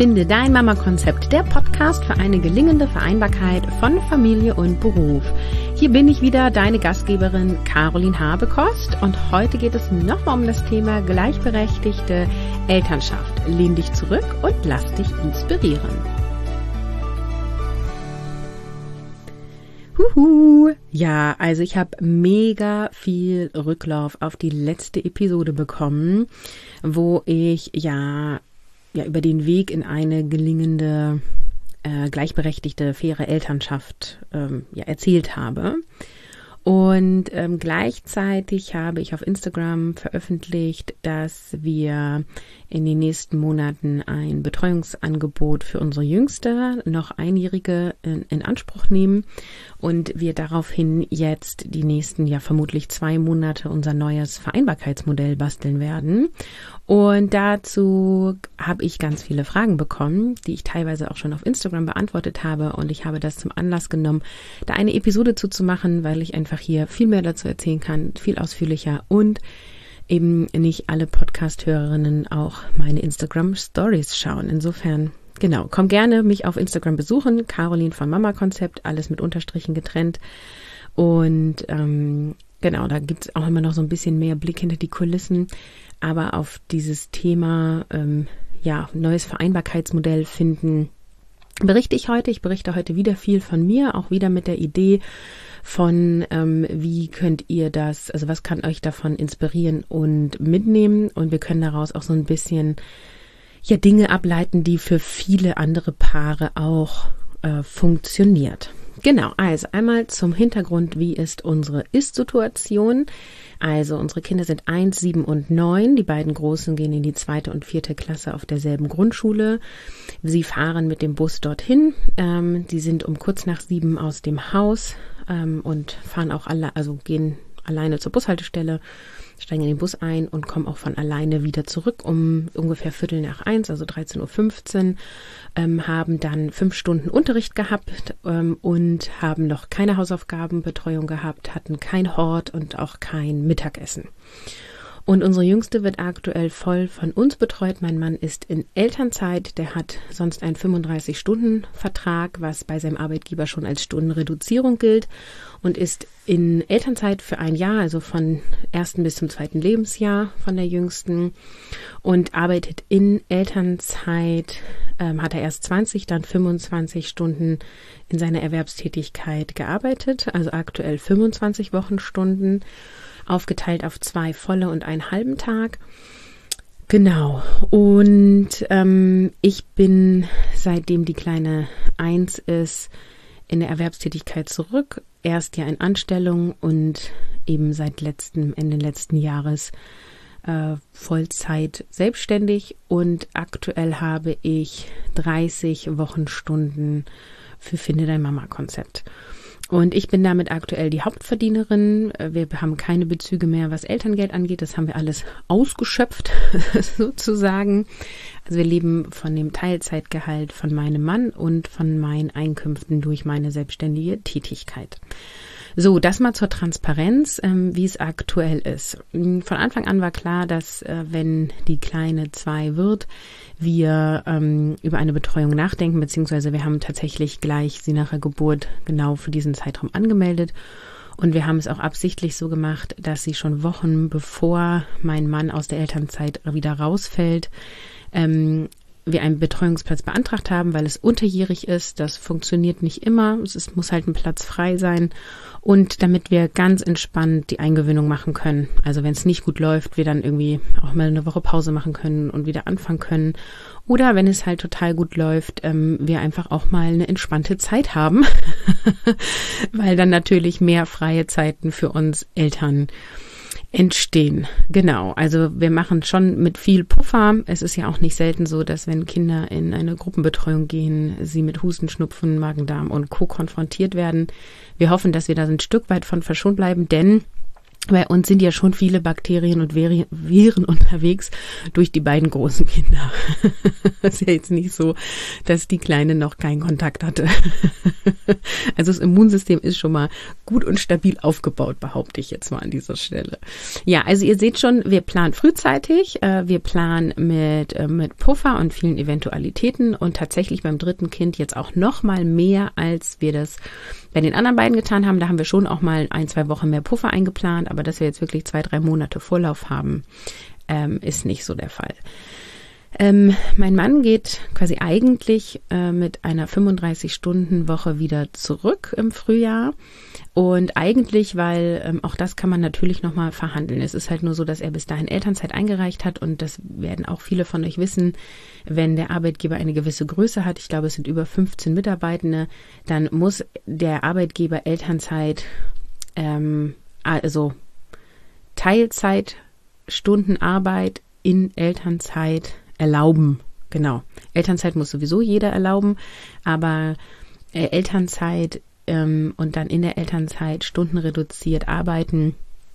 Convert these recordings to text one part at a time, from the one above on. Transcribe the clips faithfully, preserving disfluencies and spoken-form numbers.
Finde dein Mama-Konzept, der Podcast für eine gelingende Vereinbarkeit von Familie und Beruf. Hier bin ich wieder, deine Gastgeberin Caroline Habekost, und heute geht es nochmal um das Thema gleichberechtigte Elternschaft. Lehn dich zurück und lass dich inspirieren. Huhu. Ja, also ich habe mega viel Rücklauf auf die letzte Episode bekommen, wo ich ja ja über den Weg in eine gelingende, äh, gleichberechtigte, faire Elternschaft ähm, ja, erzählt habe. Und ähm, gleichzeitig habe ich auf Instagram veröffentlicht, dass wir in den nächsten Monaten ein Betreuungsangebot für unsere Jüngste, noch Einjährige, in, in Anspruch nehmen und wir daraufhin jetzt die nächsten, ja vermutlich zwei Monate unser neues Vereinbarkeitsmodell basteln werden. Und dazu habe ich ganz viele Fragen bekommen, die ich teilweise auch schon auf Instagram beantwortet habe, und ich habe das zum Anlass genommen, da eine Episode zuzumachen, weil ich einfach hier viel mehr dazu erzählen kann, viel ausführlicher, und eben nicht alle Podcast-Hörerinnen auch meine Instagram-Stories schauen. Insofern, genau, komm gerne mich auf Instagram besuchen, Caroline von Mama Konzept, alles mit Unterstrichen getrennt. Und ähm, genau, da gibt es auch immer noch so ein bisschen mehr Blick hinter die Kulissen. Aber auf dieses Thema, ähm, ja, neues Vereinbarkeitsmodell finden, berichte ich heute. Ich berichte heute wieder viel von mir, auch wieder mit der Idee von, ähm, wie könnt ihr das, also was kann euch davon inspirieren und mitnehmen, und wir können daraus auch so ein bisschen, ja, Dinge ableiten, die für viele andere Paare auch äh, funktioniert. Genau, also einmal zum Hintergrund, wie ist unsere Ist-Situation? Also unsere Kinder sind eins, sieben und neun. Die beiden Großen gehen in die zweite und vierte Klasse auf derselben Grundschule. Sie fahren mit dem Bus dorthin. Ähm, die sind um kurz nach sieben aus dem Haus ähm, und fahren auch alle, also gehen alleine zur Bushaltestelle, steigen in den Bus ein und kommen auch von alleine wieder zurück um ungefähr Viertel nach eins, also dreizehn Uhr fünfzehn, ähm, haben dann fünf Stunden Unterricht gehabt ähm, und haben noch keine Hausaufgabenbetreuung gehabt, hatten kein Hort und auch kein Mittagessen. Und unsere Jüngste wird aktuell voll von uns betreut. Mein Mann ist in Elternzeit, der hat sonst einen fünfunddreißig-Stunden-Vertrag, was bei seinem Arbeitgeber schon als Stundenreduzierung gilt, und ist in Elternzeit für ein Jahr, also von ersten bis zum zweiten Lebensjahr von der Jüngsten, und arbeitet in Elternzeit, ähm, hat er erst zwanzig, dann fünfundzwanzig Stunden in seiner Erwerbstätigkeit gearbeitet, also aktuell fünfundzwanzig Wochenstunden, aufgeteilt auf zwei volle und einen halben Tag. Genau. Und ähm, ich bin, seitdem die Kleine eins ist, in der Erwerbstätigkeit zurück. Erst ja in Anstellung und eben seit letztem, Ende letzten Jahres äh, Vollzeit selbstständig. Und aktuell habe ich dreißig Wochenstunden für Finde dein Mama-Konzept. Und ich bin damit aktuell die Hauptverdienerin. Wir haben keine Bezüge mehr, was Elterngeld angeht. Das haben wir alles ausgeschöpft, sozusagen. Also wir leben von dem Teilzeitgehalt von meinem Mann und von meinen Einkünften durch meine selbstständige Tätigkeit. So, das mal zur Transparenz, ähm, wie es aktuell ist. Von Anfang an war klar, dass äh, wenn die Kleine zwei wird, wir ähm, über eine Betreuung nachdenken, beziehungsweise wir haben tatsächlich gleich sie nach der Geburt genau für diesen Zeitraum angemeldet. Und wir haben es auch absichtlich so gemacht, dass sie schon Wochen bevor mein Mann aus der Elternzeit wieder rausfällt, ähm, wir einen Betreuungsplatz beantragt haben, weil es unterjährig ist. Das funktioniert nicht immer. Es ist, muss halt ein Platz frei sein. Und damit wir ganz entspannt die Eingewöhnung machen können. Also wenn es nicht gut läuft, wir dann irgendwie auch mal eine Woche Pause machen können und wieder anfangen können. Oder wenn es halt total gut läuft, ähm, wir einfach auch mal eine entspannte Zeit haben. Weil dann natürlich mehr freie Zeiten für uns Eltern entstehen. Genau, also wir machen schon mit viel Puffer. Es ist ja auch nicht selten so, dass wenn Kinder in eine Gruppenbetreuung gehen, sie mit Husten, Schnupfen, Magen-Darm und Co. konfrontiert werden. Wir hoffen, dass wir da ein Stück weit von verschont bleiben, denn Bei uns sind ja schon viele Bakterien und Viren unterwegs durch die beiden großen Kinder. Es ist ja jetzt nicht so, dass die Kleine noch keinen Kontakt hatte. Also das Immunsystem ist schon mal gut und stabil aufgebaut, behaupte ich jetzt mal an dieser Stelle. Ja, also ihr seht schon, wir planen frühzeitig, wir planen mit, mit Puffer und vielen Eventualitäten und tatsächlich beim dritten Kind jetzt auch noch mal mehr, als wir das bei den anderen beiden getan haben. Da haben wir schon auch mal ein, zwei Wochen mehr Puffer eingeplant, aber dass wir jetzt wirklich zwei, drei Monate Vorlauf haben, ähm, ist nicht so der Fall. Ähm, mein Mann geht quasi eigentlich äh, mit einer fünfunddreißig-Stunden-Woche wieder zurück im Frühjahr. Und eigentlich, weil ähm, auch das kann man natürlich nochmal verhandeln. Es ist halt nur so, dass er bis dahin Elternzeit eingereicht hat und das werden auch viele von euch wissen, wenn der Arbeitgeber eine gewisse Größe hat, ich glaube es sind über fünfzehn Mitarbeitende, dann muss der Arbeitgeber Elternzeit, ähm, also Teilzeitstundenarbeit in Elternzeit erlauben. Genau. Elternzeit muss sowieso jeder erlauben, aber äh, Elternzeit ähm, und dann in der Elternzeit Stunden reduziert arbeiten,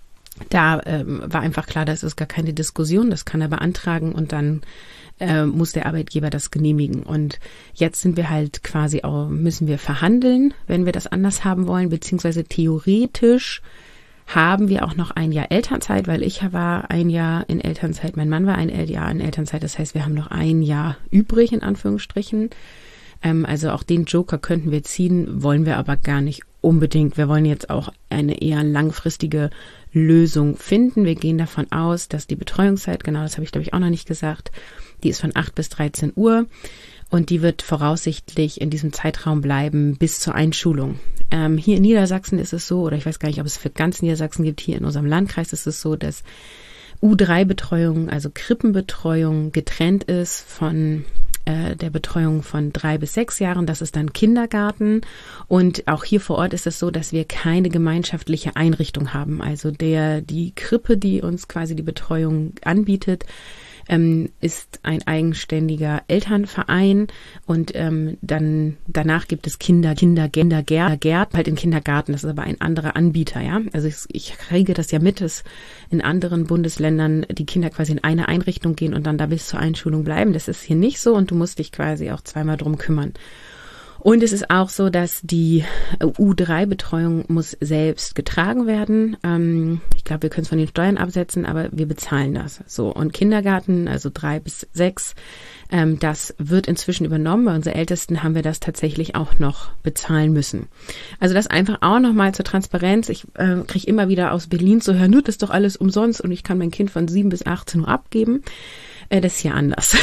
da ähm, war einfach klar, das ist gar keine Diskussion, das kann er beantragen und dann äh, muss der Arbeitgeber das genehmigen. Und jetzt sind wir halt quasi auch, müssen wir verhandeln, wenn wir das anders haben wollen, beziehungsweise theoretisch haben wir auch noch ein Jahr Elternzeit, weil ich war ein Jahr in Elternzeit, mein Mann war ein Jahr in Elternzeit, das heißt, wir haben noch ein Jahr übrig, in Anführungsstrichen. Ähm, also auch den Joker könnten wir ziehen, wollen wir aber gar nicht unbedingt. Wir wollen jetzt auch eine eher langfristige Lösung finden. Wir gehen davon aus, dass die Betreuungszeit, genau das habe ich glaube ich auch noch nicht gesagt, die ist von acht bis dreizehn Uhr. Und die wird voraussichtlich in diesem Zeitraum bleiben bis zur Einschulung. Ähm, hier in Niedersachsen ist es so, oder ich weiß gar nicht, ob es für ganz Niedersachsen gibt, hier in unserem Landkreis ist es so, dass U drei Betreuung, also Krippenbetreuung, getrennt ist von äh, der Betreuung von drei bis sechs Jahren. Das ist dann Kindergarten. Und auch hier vor Ort ist es so, dass wir keine gemeinschaftliche Einrichtung haben. Also der die Krippe, die uns quasi die Betreuung anbietet, Ähm, ist ein eigenständiger Elternverein und ähm, dann danach gibt es Kinder, Kinder, Kinder, Gärten, halt in Kindergarten, das ist aber ein anderer Anbieter, ja. Also ich, ich kriege das ja mit, dass in anderen Bundesländern die Kinder quasi in eine Einrichtung gehen und dann da bis zur Einschulung bleiben. Das ist hier nicht so und du musst dich quasi auch zweimal drum kümmern. Und es ist auch so, dass die U drei Betreuung muss selbst getragen werden. Ähm, ich glaube, wir können es von den Steuern absetzen, aber wir bezahlen das. So, und Kindergarten, also drei bis sechs, ähm, das wird inzwischen übernommen. Bei unseren Ältesten haben wir das tatsächlich auch noch bezahlen müssen. Also das einfach auch nochmal zur Transparenz. Ich äh, kriege immer wieder aus Berlin zu hören, das ist doch alles umsonst und ich kann mein Kind von sieben bis achtzehn Uhr abgeben. Das ist hier anders.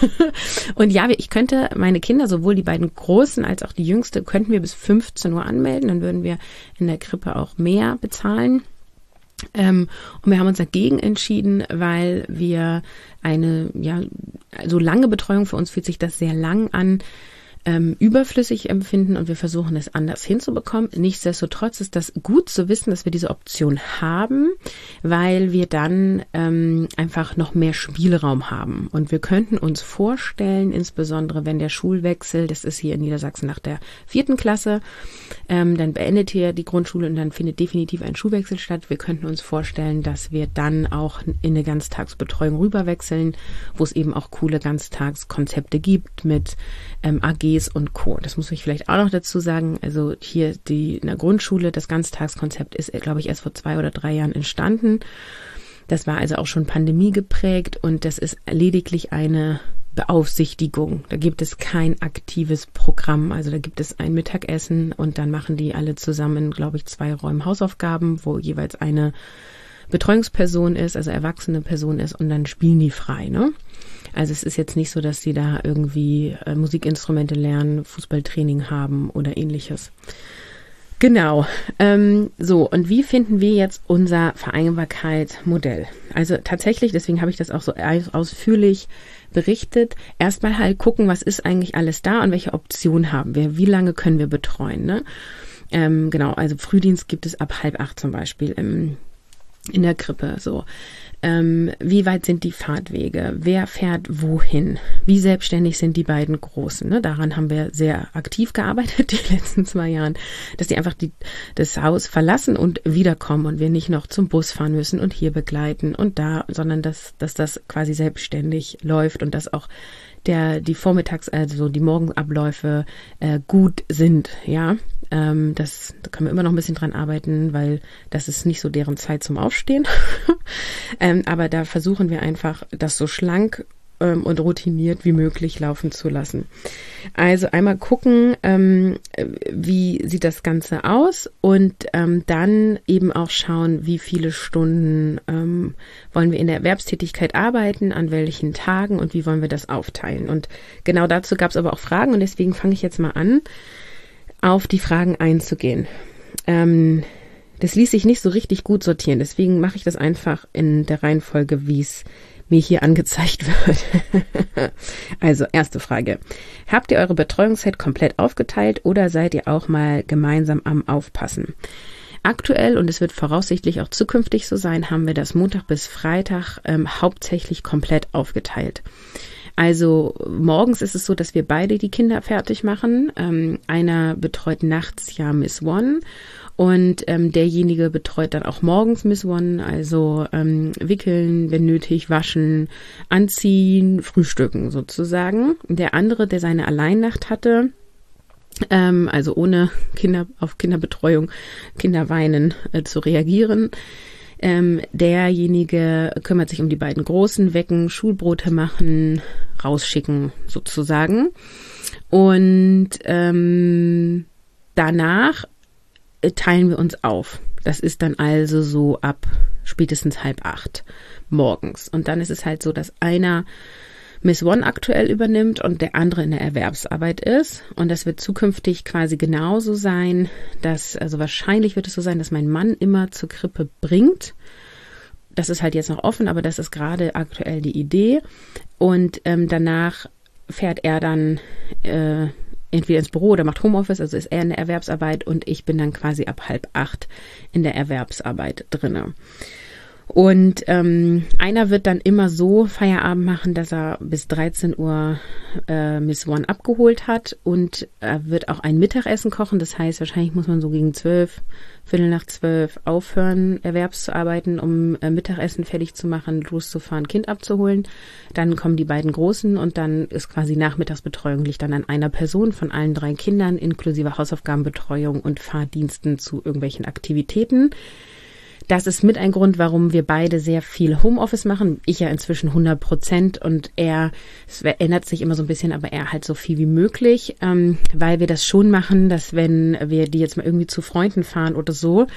Und ja, ich könnte meine Kinder, sowohl die beiden Großen als auch die Jüngste, könnten wir bis fünfzehn Uhr anmelden. Dann würden wir in der Krippe auch mehr bezahlen. Ähm, und wir haben uns dagegen entschieden, weil wir eine, ja, so lange Betreuung, für uns fühlt sich das sehr lang an, ähm, überflüssig empfinden und wir versuchen es anders hinzubekommen. Nichtsdestotrotz ist das gut zu wissen, dass wir diese Option haben, weil wir dann ähm, einfach noch mehr Spielraum haben. Und wir könnten uns vorstellen, insbesondere wenn der Schulwechsel, das ist hier in Niedersachsen nach der vierten Klasse, ähm, dann beendet hier die Grundschule und dann findet definitiv ein Schulwechsel statt. Wir könnten uns vorstellen, dass wir dann auch in eine Ganztagsbetreuung rüberwechseln, wo es eben auch coole Ganztagskonzepte gibt mit ähm, A Gs und Co. Das muss ich vielleicht auch noch dazu sagen. Also hier die in der Grundschule, das Ganztagskonzept ist, glaube ich, erst vor zwei oder drei Jahren entstanden. Das war also auch schon Pandemie geprägt und das ist lediglich eine Beaufsichtigung. Da gibt es kein aktives Programm. Also da gibt es ein Mittagessen und dann machen die alle zusammen, glaube ich, zwei Räume Hausaufgaben, wo jeweils eine Betreuungsperson ist, also erwachsene Person ist und dann spielen die frei, ne? Also es ist jetzt nicht so, dass sie da irgendwie äh, Musikinstrumente lernen, Fußballtraining haben oder ähnliches. Genau. Ähm, so, und wie finden wir jetzt unser Vereinbarkeitsmodell? Also tatsächlich, deswegen habe ich das auch so ausführlich berichtet, erstmal halt gucken, was ist eigentlich alles da und welche Optionen haben wir, wie lange können wir betreuen, ne? Ähm, genau, also Frühdienst gibt es ab halb acht zum Beispiel im in der Krippe, so. Ähm, wie weit sind die Fahrtwege? Wer fährt wohin? Wie selbstständig sind die beiden Großen? Ne? Daran haben wir sehr aktiv gearbeitet die letzten zwei Jahren, dass die einfach die, das Haus verlassen und wiederkommen und wir nicht noch zum Bus fahren müssen und hier begleiten und da, sondern dass, dass das quasi selbstständig läuft und dass auch der, die Vormittags-, also die Morgenabläufe äh, gut sind, ja. Ähm, das, da können wir immer noch ein bisschen dran arbeiten, weil das ist nicht so deren Zeit zum Aufstehen. ähm, aber da versuchen wir einfach, das so schlank ähm, und routiniert wie möglich laufen zu lassen. Also einmal gucken, ähm, wie sieht das Ganze aus und ähm, dann eben auch schauen, wie viele Stunden ähm, wollen wir in der Erwerbstätigkeit arbeiten, an welchen Tagen und wie wollen wir das aufteilen. Und genau dazu gab es aber auch Fragen und deswegen fange ich jetzt mal an, auf die Fragen einzugehen. Ähm, das ließ sich nicht so richtig gut sortieren, deswegen mache ich das einfach in der Reihenfolge, wie es mir hier angezeigt wird. Also, erste Frage. Habt ihr eure Betreuungszeit komplett aufgeteilt oder seid ihr auch mal gemeinsam am Aufpassen? Aktuell, und es wird voraussichtlich auch zukünftig so sein, haben wir das Montag bis Freitag ähm, hauptsächlich komplett aufgeteilt. Also morgens ist es so, dass wir beide die Kinder fertig machen. Ähm, einer betreut nachts ja Miss One und ähm, derjenige betreut dann auch morgens Miss One, also ähm, wickeln, wenn nötig, waschen, anziehen, frühstücken sozusagen. Der andere, der seine Alleinnacht hatte, ähm, also ohne Kinder auf Kinderbetreuung, Kinderweinen äh, zu reagieren, Ähm, derjenige kümmert sich um die beiden Großen, wecken, Schulbrote machen, rausschicken sozusagen. Und ähm, danach teilen wir uns auf. Das ist dann also so ab spätestens halb acht morgens. Und dann ist es halt so, dass einer Miss One aktuell übernimmt und der andere in der Erwerbsarbeit ist. Und das wird zukünftig quasi genauso sein, dass, also wahrscheinlich wird es so sein, dass mein Mann immer zur Krippe bringt. Das ist halt jetzt noch offen, aber das ist gerade aktuell die Idee. Und ähm, danach fährt er dann äh, entweder ins Büro oder macht Homeoffice, also ist er in der Erwerbsarbeit und ich bin dann quasi ab halb acht in der Erwerbsarbeit drinne. Und ähm, einer wird dann immer so Feierabend machen, dass er bis dreizehn Uhr äh, Miss One abgeholt hat und er wird auch ein Mittagessen kochen. Das heißt, wahrscheinlich muss man so gegen zwölf, Viertel nach zwölf aufhören, erwerbs zu arbeiten, um äh, Mittagessen fertig zu machen, loszufahren, Kind abzuholen. Dann kommen die beiden Großen und dann ist quasi Nachmittagsbetreuung, liegt dann an einer Person von allen drei Kindern, inklusive Hausaufgabenbetreuung und Fahrdiensten zu irgendwelchen Aktivitäten. Das ist mit ein Grund, warum wir beide sehr viel Homeoffice machen. Ich ja inzwischen hundert Prozent und er, es ändert sich immer so ein bisschen, aber er halt so viel wie möglich, ähm, weil wir das schon machen, dass wenn wir die jetzt mal irgendwie zu Freunden fahren oder so,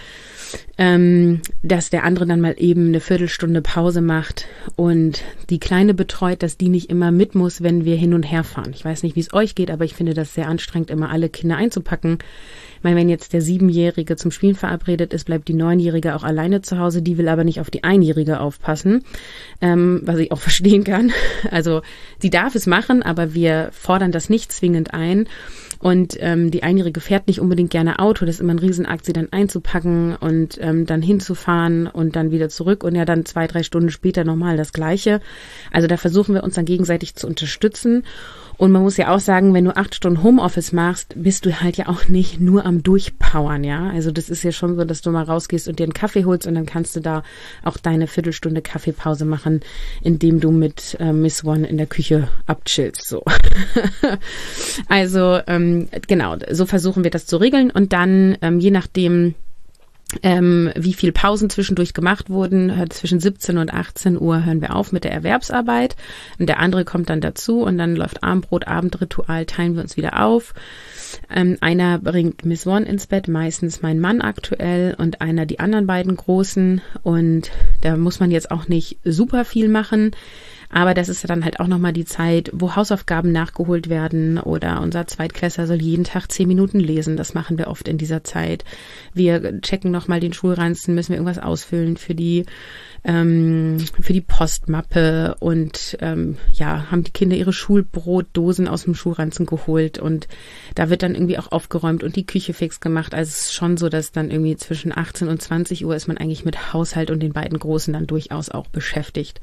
ähm, dass der andere dann mal eben eine Viertelstunde Pause macht und die Kleine betreut, dass die nicht immer mit muss, wenn wir hin und her fahren. Ich weiß nicht, wie es euch geht, aber ich finde das sehr anstrengend, immer alle Kinder einzupacken. Ich meine, wenn jetzt der Siebenjährige zum Spielen verabredet ist, bleibt die Neunjährige auch alleine zu Hause. Die will aber nicht auf die Einjährige aufpassen, ähm, was ich auch verstehen kann. Also sie darf es machen, aber wir fordern das nicht zwingend ein. Und ähm, die Einjährige fährt nicht unbedingt gerne Auto. Das ist immer ein Riesenakt, sie dann einzupacken und ähm, dann hinzufahren und dann wieder zurück und ja dann zwei, drei Stunden später nochmal das Gleiche. Also da versuchen wir uns dann gegenseitig zu unterstützen. Und man muss ja auch sagen, wenn du acht Stunden Homeoffice machst, bist du halt ja auch nicht nur am Durchpowern, ja. Also das ist ja schon so, dass du mal rausgehst und dir einen Kaffee holst und dann kannst du da auch deine Viertelstunde Kaffeepause machen, indem du mit äh, Miss One in der Küche abchillst, so. Also ähm, genau, so versuchen wir das zu regeln und dann ähm, je nachdem, Ähm, wie viel Pausen zwischendurch gemacht wurden, zwischen siebzehn und achtzehn Uhr hören wir auf mit der Erwerbsarbeit und der andere kommt dann dazu und dann läuft Abendbrot, Abendritual, teilen wir uns wieder auf. Ähm, einer bringt Miss One ins Bett, meistens mein Mann aktuell und einer die anderen beiden Großen und da muss man jetzt auch nicht super viel machen, Aber das ist dann halt auch nochmal die Zeit, wo Hausaufgaben nachgeholt werden oder unser Zweitklässler soll jeden Tag zehn Minuten lesen. Das machen wir oft in dieser Zeit. Wir checken nochmal den Schulranzen, müssen wir irgendwas ausfüllen für die ähm, für die Postmappe und ähm, ja, haben die Kinder ihre Schulbrotdosen aus dem Schulranzen geholt und da wird dann irgendwie auch aufgeräumt und die Küche fix gemacht. Also es ist schon so, dass dann irgendwie zwischen achtzehn und zwanzig Uhr ist man eigentlich mit Haushalt und den beiden Großen dann durchaus auch beschäftigt.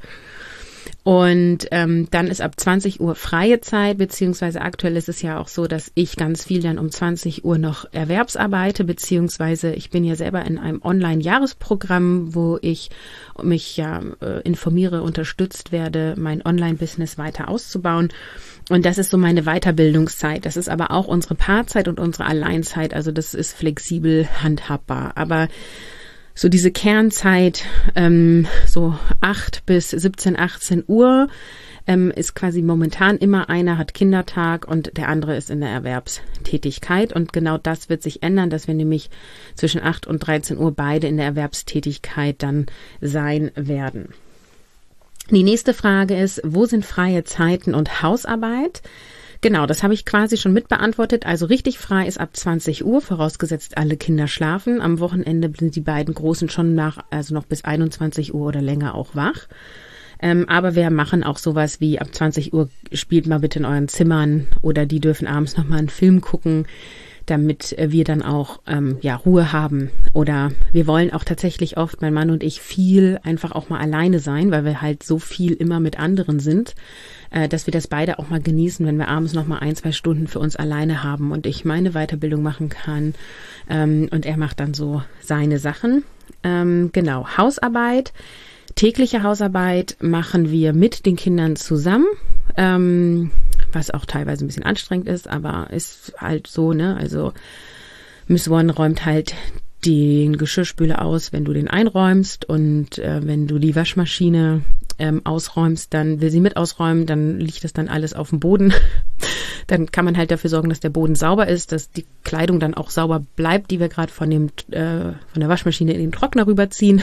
Und ähm, dann ist ab zwanzig Uhr freie Zeit, beziehungsweise aktuell ist es ja auch so, dass ich ganz viel dann um zwanzig Uhr noch erwerbsarbeite, beziehungsweise ich bin ja selber in einem Online-Jahresprogramm, wo ich mich ja äh, informiere, unterstützt werde, mein Online-Business weiter auszubauen. Und das ist so meine Weiterbildungszeit. Das ist aber auch unsere Paarzeit und unsere Alleinzeit. Also das ist flexibel handhabbar. Aber so diese Kernzeit, ähm, so acht bis siebzehn, achtzehn Uhr, ähm, ist quasi momentan immer einer hat Kindertag und der andere ist in der Erwerbstätigkeit. Und genau das wird sich ändern, dass wir nämlich zwischen acht und dreizehn Uhr beide in der Erwerbstätigkeit dann sein werden. Die nächste Frage ist, wo sind freie Zeiten und Hausarbeit? Genau, das habe ich quasi schon mitbeantwortet. Also richtig frei ist ab zwanzig Uhr, vorausgesetzt alle Kinder schlafen. Am Wochenende sind die beiden Großen schon nach, also noch bis einundzwanzig Uhr oder länger auch wach. Ähm, aber wir machen auch sowas wie ab zwanzig Uhr spielt mal bitte in euren Zimmern oder die dürfen abends nochmal einen Film gucken, damit wir dann auch ähm, ja Ruhe haben. Oder wir wollen auch tatsächlich oft, mein Mann und ich, viel einfach auch mal alleine sein, weil wir halt so viel immer mit anderen sind, äh, dass wir das beide auch mal genießen, wenn wir abends noch mal ein, zwei Stunden für uns alleine haben und ich meine Weiterbildung machen kann ähm, und er macht dann so seine Sachen. Ähm, genau, Hausarbeit. Tägliche Hausarbeit machen wir mit den Kindern zusammen, ähm, was auch teilweise ein bisschen anstrengend ist, aber ist halt so, ne? Also Miss One räumt halt den Geschirrspüler aus, wenn du den einräumst und äh, wenn du die Waschmaschine ähm, ausräumst, dann will sie mit ausräumen, dann liegt das dann alles auf dem Boden. Dann kann man halt dafür sorgen, dass der Boden sauber ist, dass die Kleidung dann auch sauber bleibt, die wir gerade von dem äh, von der Waschmaschine in den Trockner rüberziehen.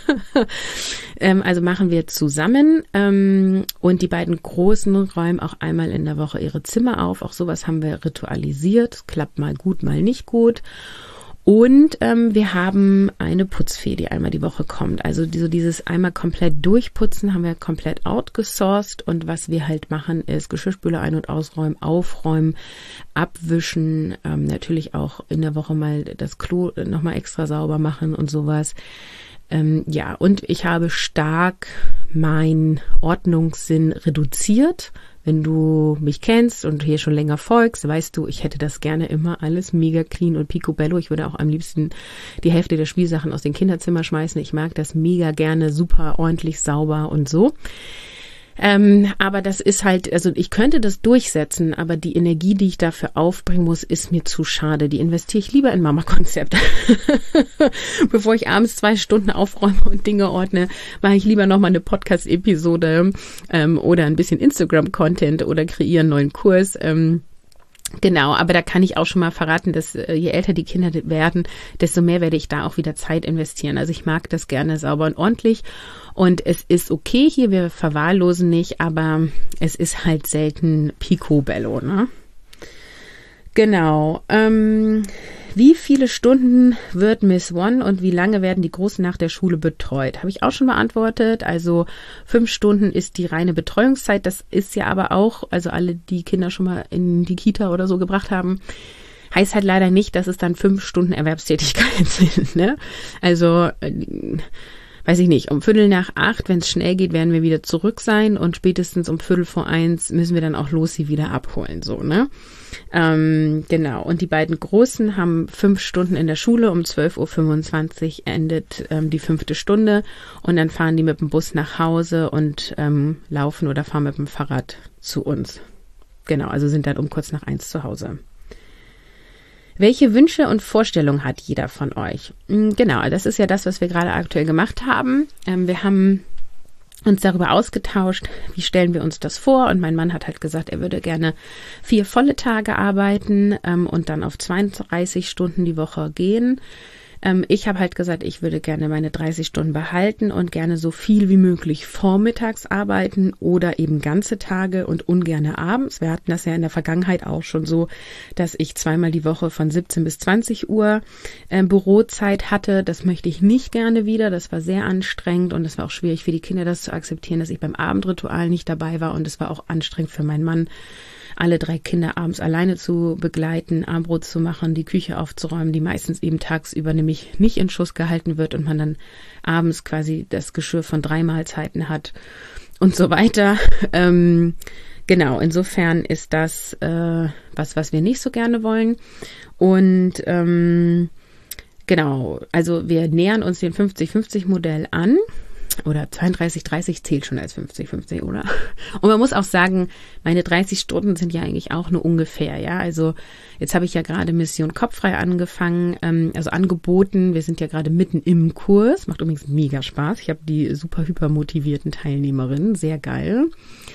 ähm, also machen wir zusammen ähm, und die beiden Großen räumen auch einmal in der Woche ihre Zimmer auf. Auch sowas haben wir ritualisiert. Klappt mal gut, mal nicht gut. Und ähm, wir haben eine Putzfee, die einmal die Woche kommt. Also die, so dieses einmal komplett durchputzen haben wir komplett outgesourced. Und was wir halt machen, ist Geschirrspüler ein- und ausräumen, aufräumen, abwischen, ähm, natürlich auch in der Woche mal das Klo nochmal extra sauber machen und sowas. Ähm, ja, und ich habe stark meinen Ordnungssinn reduziert. Wenn du mich kennst und hier schon länger folgst, weißt du, ich hätte das gerne immer alles mega clean und picobello. Ich würde auch am liebsten die Hälfte der Spielsachen aus den Kinderzimmern schmeißen. Ich mag das mega gerne, super ordentlich, sauber und so. Ähm, aber das ist halt, also ich könnte das durchsetzen, aber die Energie, die ich dafür aufbringen muss, ist mir zu schade. Die investiere ich lieber in Mama-Konzept. Bevor ich abends zwei Stunden aufräume und Dinge ordne, mache ich lieber nochmal eine Podcast-Episode ähm, oder ein bisschen Instagram-Content oder kreiere einen neuen Kurs. Ähm, Genau, aber da kann ich auch schon mal verraten, dass äh, je älter die Kinder werden, desto mehr werde ich da auch wieder Zeit investieren. Also ich mag das gerne sauber und ordentlich und es ist okay hier, wir verwahrlosen nicht, aber es ist halt selten picobello, ne? Genau. Ähm, wie viele Stunden wird Miss One und wie lange werden die Großen nach der Schule betreut? Habe ich auch schon beantwortet. Also fünf Stunden ist die reine Betreuungszeit. Das ist ja aber auch, also alle, die Kinder schon mal in die Kita oder so gebracht haben, heißt halt leider nicht, dass es dann fünf Stunden Erwerbstätigkeit sind, ne? Also äh, weiß ich nicht, um Viertel nach acht, wenn es schnell geht, werden wir wieder zurück sein und spätestens um Viertel vor eins müssen wir dann auch los sie wieder abholen, so, ne? Ähm, genau, und die beiden Großen haben fünf Stunden in der Schule, um zwölf Uhr fünfundzwanzig endet ähm, die fünfte Stunde und dann fahren die mit dem Bus nach Hause und ähm, laufen oder fahren mit dem Fahrrad zu uns. Genau, also sind dann um kurz nach eins zu Hause. Welche Wünsche und Vorstellungen hat jeder von euch? Genau, das ist ja das, was wir gerade aktuell gemacht haben. Ähm, wir haben uns darüber ausgetauscht, wie stellen wir uns das vor? Und mein Mann hat halt gesagt, er würde gerne vier volle Tage arbeiten ähm, und dann auf zweiunddreißig Stunden die Woche gehen. Ähm, ich habe halt gesagt, ich würde gerne meine dreißig Stunden behalten und gerne so viel wie möglich vormittags arbeiten oder eben ganze Tage und ungerne abends. Wir hatten das ja in der Vergangenheit auch schon so, dass ich zweimal die Woche von siebzehn bis zwanzig Uhr äh, Bürozeit hatte. Das möchte ich nicht gerne wieder. Das war sehr anstrengend und es war auch schwierig für die Kinder, das zu akzeptieren, dass ich beim Abendritual nicht dabei war, und es war auch anstrengend für meinen Mann, alle drei Kinder abends alleine zu begleiten, Abendbrot zu machen, die Küche aufzuräumen, die meistens eben tagsüber nämlich nicht in Schuss gehalten wird und man dann abends quasi das Geschirr von drei Mahlzeiten hat und so weiter. Ähm, genau, insofern ist das äh, was, was wir nicht so gerne wollen. Und ähm, genau, also wir nähern uns dem fünfzig fünfzig Modell an. Oder zweiunddreißig dreißig zählt schon als fünfzig fünfzig, oder? Und man muss auch sagen, meine dreißig Stunden sind ja eigentlich auch nur ungefähr, ja. Also jetzt habe ich ja gerade Mission Kopffrei angefangen, ähm, also angeboten. Wir sind ja gerade mitten im Kurs. Macht übrigens mega Spaß. Ich habe die super hyper motivierten Teilnehmerinnen. Sehr geil.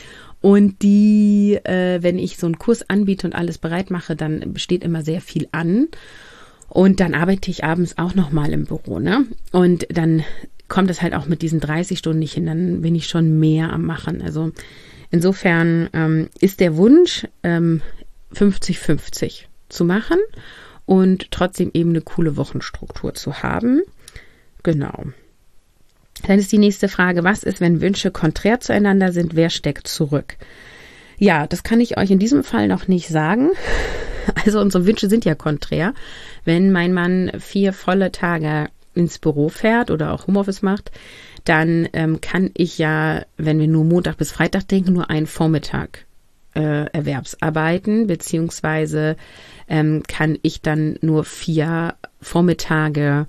Und die, äh, wenn ich so einen Kurs anbiete und alles bereit mache, dann steht immer sehr viel an. Und dann arbeite ich abends auch nochmal im Büro, ne? Und dann kommt es halt auch mit diesen dreißig Stunden nicht hin, dann bin ich schon mehr am Machen. Also insofern ähm, ist der Wunsch, ähm, fünfzig fünfzig zu machen und trotzdem eben eine coole Wochenstruktur zu haben. Genau. Dann ist die nächste Frage, was ist, wenn Wünsche konträr zueinander sind, wer steckt zurück? Ja, das kann ich euch in diesem Fall noch nicht sagen. Also unsere Wünsche sind ja konträr. Wenn mein Mann vier volle Tage ins Büro fährt oder auch Homeoffice macht, dann ähm, kann ich ja, wenn wir nur Montag bis Freitag denken, nur einen Vormittag äh, Erwerbsarbeiten, beziehungsweise ähm, kann ich dann nur vier Vormittage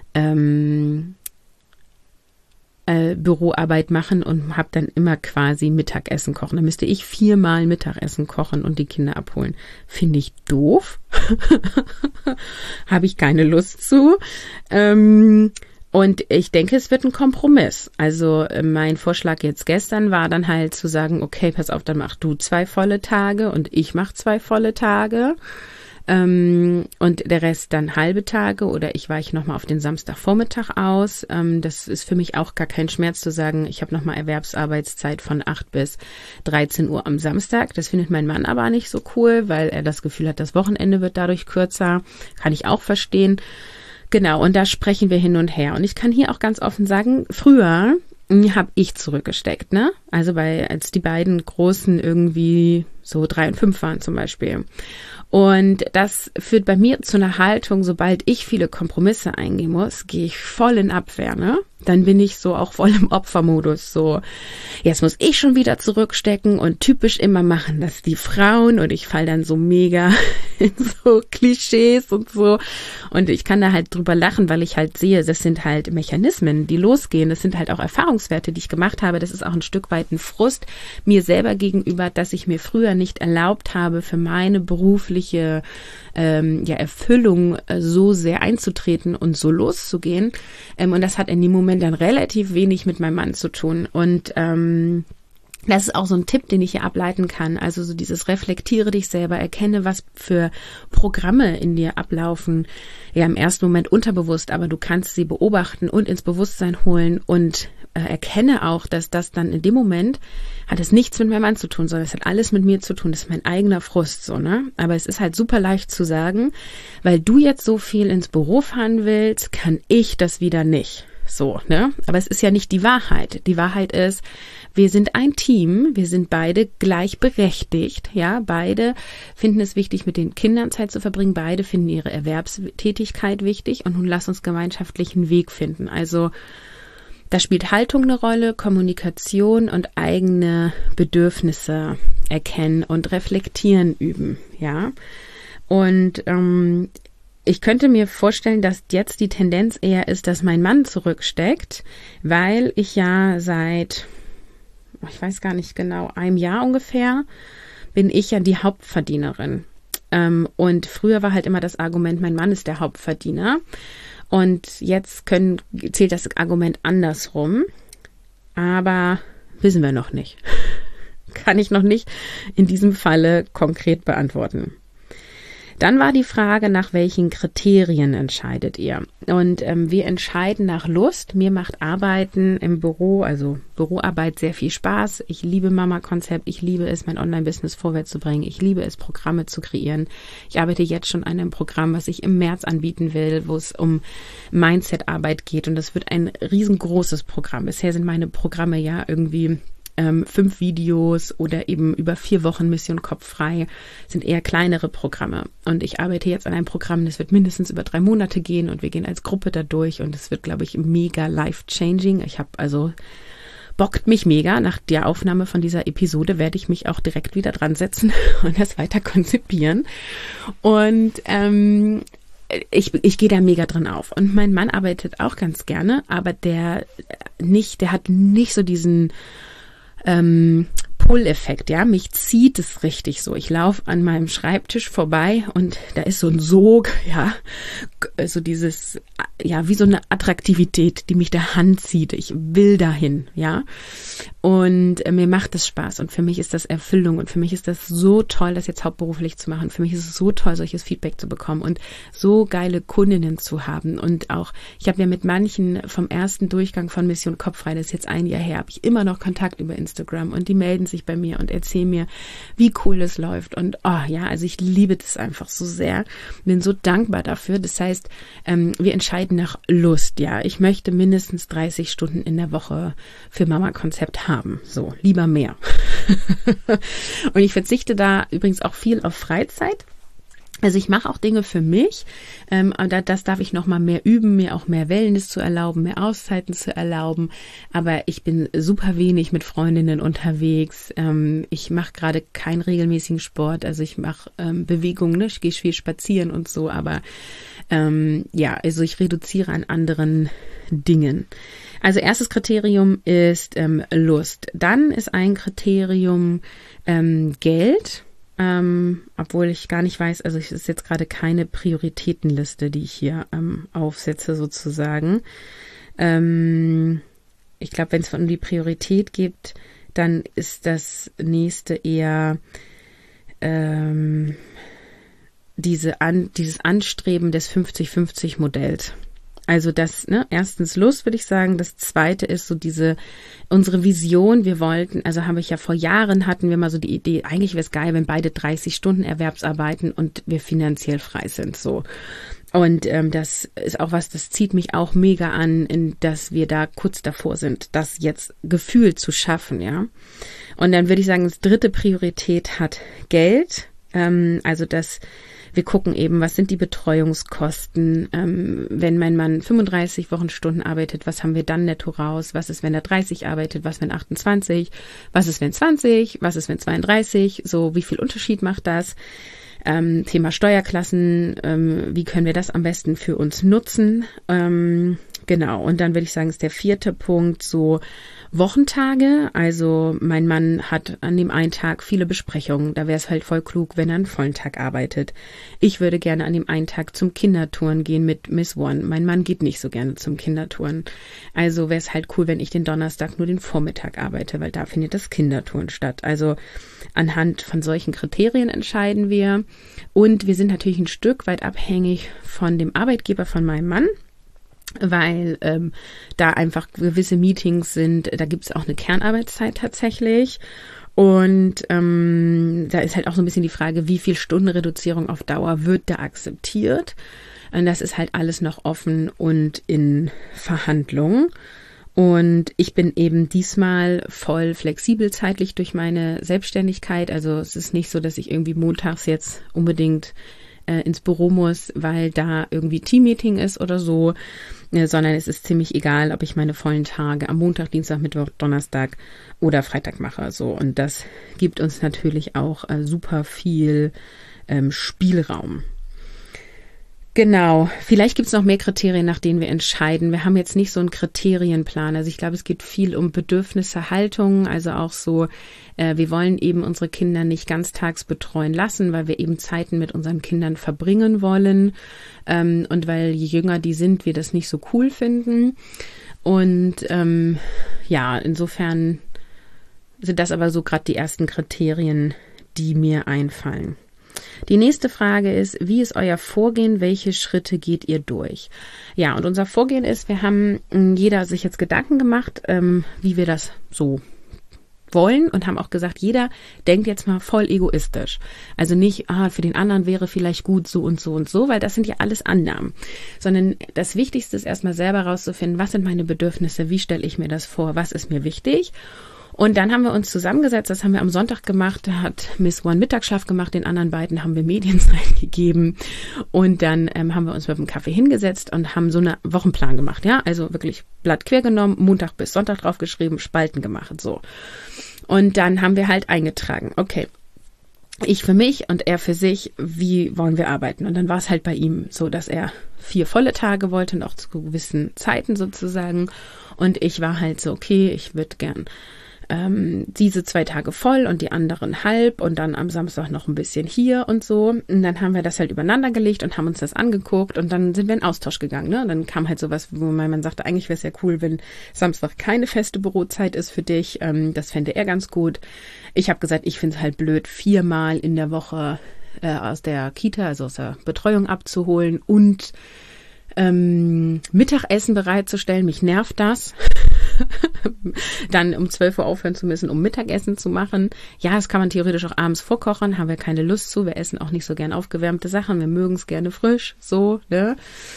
ähm, äh, Büroarbeit machen und habe dann immer quasi Mittagessen kochen. Dann müsste ich viermal Mittagessen kochen und die Kinder abholen. Finde ich doof. Habe ich keine Lust zu. Ähm, und ich denke, es wird ein Kompromiss. Also mein Vorschlag jetzt gestern war dann halt zu sagen, okay, pass auf, dann mach du zwei volle Tage und ich mach zwei volle Tage. Ähm, und der Rest dann halbe Tage oder ich weiche nochmal auf den Samstagvormittag aus. Ähm, das ist für mich auch gar kein Schmerz zu sagen, ich habe nochmal Erwerbsarbeitszeit von acht bis dreizehn Uhr am Samstag. Das findet mein Mann aber nicht so cool, weil er das Gefühl hat, das Wochenende wird dadurch kürzer. Kann ich auch verstehen. Genau, und da sprechen wir hin und her. Und ich kann hier auch ganz offen sagen, früher habe ich zurückgesteckt, ne? Also bei, als die beiden Großen irgendwie so drei und fünf waren zum Beispiel. Und das führt bei mir zu einer Haltung, sobald ich viele Kompromisse eingehen muss, gehe ich voll in Abwehr, ne? Dann bin ich so auch voll im Opfermodus, so, jetzt muss ich schon wieder zurückstecken und typisch immer machen das die Frauen und ich fall dann so mega in so Klischees und so. Und ich kann da halt drüber lachen, weil ich halt sehe, das sind halt Mechanismen, die losgehen. Das sind halt auch Erfahrungswerte, die ich gemacht habe. Das ist auch ein Stück weit ein Frust mir selber gegenüber, dass ich mir früher nicht erlaubt habe, für meine berufliche ähm, ja, Erfüllung äh, so sehr einzutreten und so loszugehen. Ähm, und das hat in dem Moment dann relativ wenig mit meinem Mann zu tun. Und ähm, das ist auch so ein Tipp, den ich hier ableiten kann. Also so dieses reflektiere dich selber, erkenne, was für Programme in dir ablaufen. Ja, im ersten Moment unterbewusst, aber du kannst sie beobachten und ins Bewusstsein holen und äh, erkenne auch, dass das dann in dem Moment hat es nichts mit meinem Mann zu tun, sondern es hat alles mit mir zu tun. Das ist mein eigener Frust, so, ne? Aber es ist halt super leicht zu sagen, weil du jetzt so viel ins Büro fahren willst, kann ich das wieder nicht. So, ne? Aber es ist ja nicht die Wahrheit. Die Wahrheit ist, wir sind ein Team, wir sind beide gleichberechtigt, ja, beide finden es wichtig, mit den Kindern Zeit zu verbringen, beide finden ihre Erwerbstätigkeit wichtig und nun lass uns gemeinschaftlich einen Weg finden. Also da spielt Haltung eine Rolle, Kommunikation und eigene Bedürfnisse erkennen und reflektieren üben, ja. Und ähm, ich könnte mir vorstellen, dass jetzt die Tendenz eher ist, dass mein Mann zurücksteckt, weil ich ja seit, ich weiß gar nicht genau, einem Jahr ungefähr, bin ich ja die Hauptverdienerin. Ähm, und früher war halt immer das Argument, mein Mann ist der Hauptverdiener. Und jetzt können, zählt das Argument andersrum. Aber wissen wir noch nicht. Kann ich noch nicht in diesem Falle konkret beantworten. Dann war die Frage, nach welchen Kriterien entscheidet ihr? Und ähm, wir entscheiden nach Lust. Mir macht Arbeiten im Büro, also Büroarbeit, sehr viel Spaß. Ich liebe Mama-Konzept. Ich liebe es, mein Online-Business vorwärts zu bringen. Ich liebe es, Programme zu kreieren. Ich arbeite jetzt schon an einem Programm, was ich im März anbieten will, wo es um Mindset-Arbeit geht. Und das wird ein riesengroßes Programm. Bisher sind meine Programme ja irgendwie ähm, fünf Videos oder eben über vier Wochen Mission Kopf frei, sind eher kleinere Programme. Und ich arbeite jetzt an einem Programm, das wird mindestens über drei Monate gehen und wir gehen als Gruppe da durch und es wird, glaube ich, mega life-changing. Ich habe also bockt mich mega. Nach der Aufnahme von dieser Episode werde ich mich auch direkt wieder dran setzen und das weiter konzipieren. Und ähm, ich, ich gehe da mega drin auf. Und mein Mann arbeitet auch ganz gerne, aber der nicht, der hat nicht so diesen ähm, Pull-Effekt, ja, mich zieht es richtig so. Ich laufe an meinem Schreibtisch vorbei und da ist so ein Sog, ja, so dieses, ja, wie so eine Attraktivität, die mich da anzieht. Ich will dahin, ja. Und äh, mir macht das Spaß und für mich ist das Erfüllung und für mich ist das so toll, das jetzt hauptberuflich zu machen. Für mich ist es so toll, solches Feedback zu bekommen und so geile Kundinnen zu haben. Und auch, ich habe ja mit manchen vom ersten Durchgang von Mission Kopffrei, das ist jetzt ein Jahr her, habe ich immer noch Kontakt über Instagram und die melden sich bei mir und erzählen mir, wie cool es läuft. Und oh ja, also ich liebe das einfach so sehr. Bin so dankbar dafür. Das heißt, ähm, wir entscheiden nach Lust, ja. Ich möchte mindestens dreißig Stunden in der Woche für Mama-Konzept haben. So, lieber mehr. Und ich verzichte da übrigens auch viel auf Freizeit. Also ich mache auch Dinge für mich, ähm, aber das darf ich noch mal mehr üben, mir auch mehr Wellness zu erlauben, mehr Auszeiten zu erlauben. Aber ich bin super wenig mit Freundinnen unterwegs. Ähm, ich mache gerade keinen regelmäßigen Sport, also ich mache ähm, Bewegungen, ne? Ich gehe viel spazieren und so. Aber ähm, ja, also ich reduziere an anderen Dingen. Also erstes Kriterium ist ähm, Lust. Dann ist ein Kriterium ähm, Geld. Ähm, obwohl ich gar nicht weiß, also es ist jetzt gerade keine Prioritätenliste, die ich hier ähm, aufsetze sozusagen. Ähm, ich glaube, wenn es um die Priorität geht, dann ist das nächste eher ähm, diese an, dieses Anstreben des fünfzig fünfzig Modells. Also das, ne, erstens Lust, würde ich sagen. Das zweite ist so diese, unsere Vision. Wir wollten, also habe ich ja vor Jahren hatten wir mal so die Idee, eigentlich wäre es geil, wenn beide dreißig Stunden Erwerbsarbeiten und wir finanziell frei sind, so. Und ähm, das ist auch was, das zieht mich auch mega an, in, dass wir da kurz davor sind, das jetzt gefühlt zu schaffen, ja. Und dann würde ich sagen, das dritte Priorität hat Geld. Ähm, also das Wir gucken eben, was sind die Betreuungskosten, ähm, wenn mein Mann fünfunddreißig Wochenstunden arbeitet, was haben wir dann netto raus, was ist, wenn er dreißig arbeitet, was wenn achtundzwanzig, was ist, wenn zwanzig, was ist, wenn zweiunddreißig, so wie viel Unterschied macht das? Ähm, Thema Steuerklassen, ähm, wie können wir das am besten für uns nutzen? Ähm, genau, und dann würde ich sagen, ist der vierte Punkt so Wochentage. Also mein Mann hat an dem einen Tag viele Besprechungen. Da wäre es halt voll klug, wenn er einen vollen Tag arbeitet. Ich würde gerne an dem einen Tag zum Kindertouren gehen mit Miss One. Mein Mann geht nicht so gerne zum Kindertouren. Also wäre es halt cool, wenn ich den Donnerstag nur den Vormittag arbeite, weil da findet das Kindertouren statt. Also anhand von solchen Kriterien entscheiden wir. Und wir sind natürlich ein Stück weit abhängig von dem Arbeitgeber von meinem Mann, weil ähm, da einfach gewisse Meetings sind, da gibt es auch eine Kernarbeitszeit tatsächlich und ähm, da ist halt auch so ein bisschen die Frage, wie viel Stundenreduzierung auf Dauer wird da akzeptiert, und das ist halt alles noch offen und in Verhandlung. Und ich bin eben diesmal voll flexibel zeitlich durch meine Selbstständigkeit, also es ist nicht so, dass ich irgendwie montags jetzt unbedingt ins Büro muss, weil da irgendwie Teammeeting ist oder so, sondern es ist ziemlich egal, ob ich meine vollen Tage am Montag, Dienstag, Mittwoch, Donnerstag oder Freitag mache. So, und das gibt uns natürlich auch äh, super viel ähm, Spielraum. Genau, vielleicht gibt es noch mehr Kriterien, nach denen wir entscheiden. Wir haben jetzt nicht so einen Kriterienplan. Also ich glaube, es geht viel um Bedürfnisse, Haltungen, also auch so, äh, wir wollen eben unsere Kinder nicht ganztags betreuen lassen, weil wir eben Zeiten mit unseren Kindern verbringen wollen, ähm, und weil je jünger die sind, wir das nicht so cool finden. Und ähm, ja, insofern sind das aber so gerade die ersten Kriterien, die mir einfallen. Die nächste Frage ist, wie ist euer Vorgehen? Welche Schritte geht ihr durch? Ja, und unser Vorgehen ist, wir haben jeder sich jetzt Gedanken gemacht, ähm, wie wir das so wollen und haben auch gesagt, jeder denkt jetzt mal voll egoistisch. Also nicht, ah, für den anderen wäre vielleicht gut so und so und so, weil das sind ja alles Annahmen. Sondern das Wichtigste ist erstmal selber rauszufinden, was sind meine Bedürfnisse, wie stelle ich mir das vor, was ist mir wichtig. Und dann haben wir uns zusammengesetzt, das haben wir am Sonntag gemacht, da hat Miss One Mittagsschlaf gemacht, den anderen beiden haben wir Medienzeit gegeben und dann ähm, haben wir uns mit dem Kaffee hingesetzt und haben so einen Wochenplan gemacht, ja, also wirklich Blatt quer genommen, Montag bis Sonntag draufgeschrieben, Spalten gemacht, so. Und dann haben wir halt eingetragen, okay, ich für mich und er für sich, wie wollen wir arbeiten? Und dann war es halt bei ihm so, dass er vier volle Tage wollte und auch zu gewissen Zeiten sozusagen und ich war halt so, okay, ich würde gern Ähm, diese zwei Tage voll und die anderen halb und dann am Samstag noch ein bisschen hier und so. Und dann haben wir das halt übereinander gelegt und haben uns das angeguckt und dann sind wir in Austausch gegangen. Ne? Und dann kam halt sowas, wo mein Mann sagte, eigentlich wäre es ja cool, wenn Samstag keine feste Bürozeit ist für dich. Ähm, das fände er ganz gut. Ich habe gesagt, ich finde es halt blöd, viermal in der Woche äh, aus der Kita, also aus der Betreuung abzuholen und ähm, Mittagessen bereitzustellen. Mich nervt das. Dann um zwölf Uhr aufhören zu müssen, um Mittagessen zu machen. Ja, das kann man theoretisch auch abends vorkochen, haben wir keine Lust zu. Wir essen auch nicht so gern aufgewärmte Sachen, wir mögen es gerne frisch, so, ne?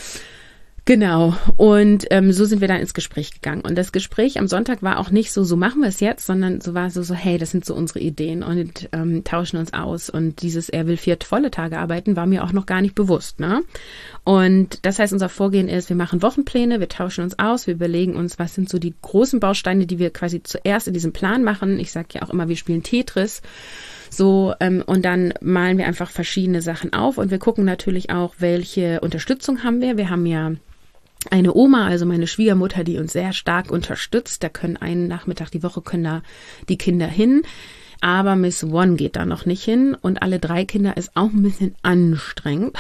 Genau, und ähm, so sind wir dann ins Gespräch gegangen. Und das Gespräch am Sonntag war auch nicht so, so machen wir es jetzt, sondern so war so, so hey, das sind so unsere Ideen und ähm, tauschen uns aus. Und dieses, er will vier volle Tage arbeiten, war mir auch noch gar nicht bewusst, ne? Und das heißt, unser Vorgehen ist, wir machen Wochenpläne, wir tauschen uns aus, wir überlegen uns, was sind so die großen Bausteine, die wir quasi zuerst in diesem Plan machen. Ich sage ja auch immer, wir spielen Tetris. So, ähm, und dann malen wir einfach verschiedene Sachen auf und wir gucken natürlich auch, welche Unterstützung haben wir. Wir haben ja eine Oma, also meine Schwiegermutter, die uns sehr stark unterstützt. Da können einen Nachmittag die Woche können da die Kinder hin. Aber Miss One geht da noch nicht hin und alle drei Kinder ist auch ein bisschen anstrengend.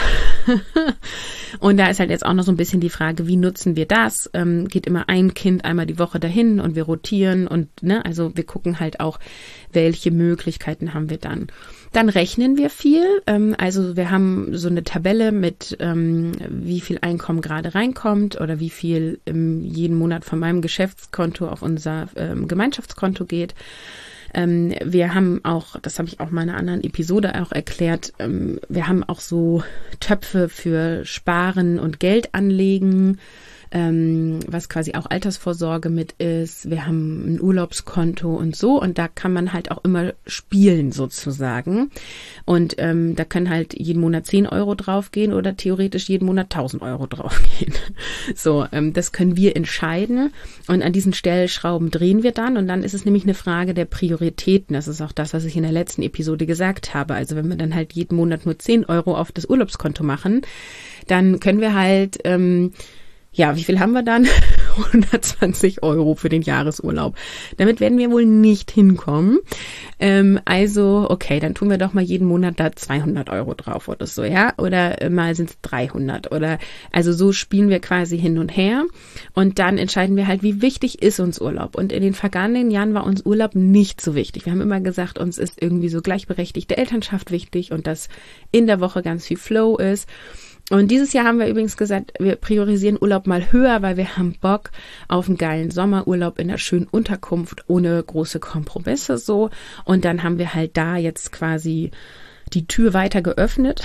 Und da ist halt jetzt auch noch so ein bisschen die Frage, wie nutzen wir das? Ähm, geht immer ein Kind einmal die Woche dahin und wir rotieren und ne, also wir gucken halt auch, welche Möglichkeiten haben wir dann. Dann rechnen wir viel, ähm, also wir haben so eine Tabelle mit, ähm, wie viel Einkommen gerade reinkommt oder wie viel ähm, jeden Monat von meinem Geschäftskonto auf unser ähm, Gemeinschaftskonto geht. Ähm, wir haben auch, das habe ich auch mal in einer anderen Episode auch erklärt, ähm, wir haben auch so Töpfe für Sparen und Geld anlegen, ähm, was quasi auch Altersvorsorge mit ist. Wir haben ein Urlaubskonto und so und da kann man halt auch immer spielen sozusagen und ähm, da können halt jeden Monat zehn Euro draufgehen oder theoretisch jeden Monat tausend Euro draufgehen. So, ähm, das können wir entscheiden und an diesen Stellschrauben drehen wir dann und dann ist es nämlich eine Frage der Prioritäten. Das ist auch das, was ich in der letzten Episode gesagt habe. Also wenn wir dann halt jeden Monat nur zehn Euro auf das Urlaubskonto machen, dann können wir halt ähm, ja, wie viel haben wir dann? hundertzwanzig Euro für den Jahresurlaub. Damit werden wir wohl nicht hinkommen. Ähm, also, okay, dann tun wir doch mal jeden Monat da zweihundert Euro drauf oder so, ja? Oder äh, mal sind es dreihundert oder, also so spielen wir quasi hin und her. Und dann entscheiden wir halt, wie wichtig ist uns Urlaub. Und in den vergangenen Jahren war uns Urlaub nicht so wichtig. Wir haben immer gesagt, uns ist irgendwie so gleichberechtigte Elternschaft wichtig und dass in der Woche ganz viel Flow ist. Und dieses Jahr haben wir übrigens gesagt, wir priorisieren Urlaub mal höher, weil wir haben Bock auf einen geilen Sommerurlaub in einer schönen Unterkunft ohne große Kompromisse so. Und dann haben wir halt da jetzt quasi die Tür weiter geöffnet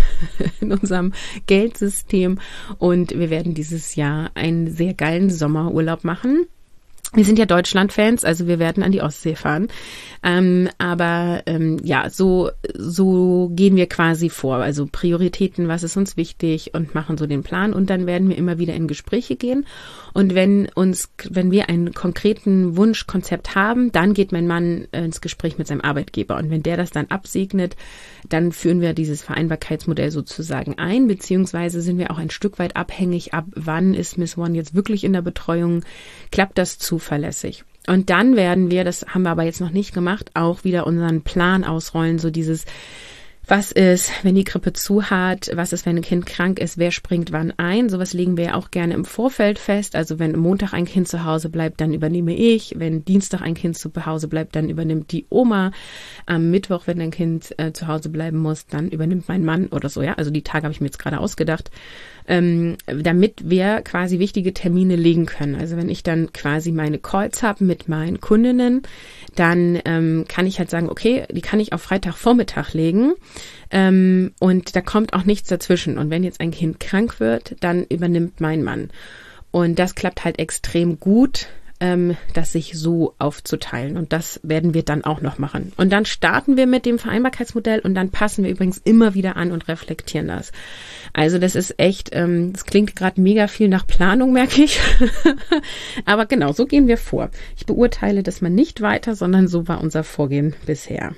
in unserem Geldsystem und wir werden dieses Jahr einen sehr geilen Sommerurlaub machen. Wir sind ja Deutschland-Fans, also wir werden an die Ostsee fahren. Ähm, aber ähm, ja, so so gehen wir quasi vor. Also Prioritäten, was ist uns wichtig und machen so den Plan. Und dann werden wir immer wieder in Gespräche gehen. Und wenn uns, wenn wir einen konkreten Wunschkonzept haben, dann geht mein Mann ins Gespräch mit seinem Arbeitgeber. Und wenn der das dann absegnet, dann führen wir dieses Vereinbarkeitsmodell sozusagen ein, beziehungsweise sind wir auch ein Stück weit abhängig, ab wann ist Miss One jetzt wirklich in der Betreuung, klappt das zuverlässig. Und dann werden wir, das haben wir aber jetzt noch nicht gemacht, auch wieder unseren Plan ausrollen, so dieses, Was ist, wenn die Krippe zu hat? Was ist, wenn ein Kind krank ist? Wer springt wann ein? Sowas legen wir ja auch gerne im Vorfeld fest. Also wenn Montag ein Kind zu Hause bleibt, dann übernehme ich. Wenn Dienstag ein Kind zu Hause bleibt, dann übernimmt die Oma. Am Mittwoch, wenn ein Kind äh, zu Hause bleiben muss, dann übernimmt mein Mann oder so. Ja, also die Tage habe ich mir jetzt gerade ausgedacht, ähm, damit wir quasi wichtige Termine legen können. Also wenn ich dann quasi meine Calls habe mit meinen Kundinnen, dann ähm, kann ich halt sagen, okay, die kann ich auf Freitagvormittag legen. Ähm, und da kommt auch nichts dazwischen. Und wenn jetzt ein Kind krank wird, dann übernimmt mein Mann. Und das klappt halt extrem gut, ähm, das sich so aufzuteilen. Und das werden wir dann auch noch machen. Und dann starten wir mit dem Vereinbarkeitsmodell und dann passen wir übrigens immer wieder an und reflektieren das. Also das ist echt, ähm, das klingt gerade mega viel nach Planung, merke ich. Aber genau, so gehen wir vor. Ich beurteile das mal nicht weiter, sondern so war unser Vorgehen bisher.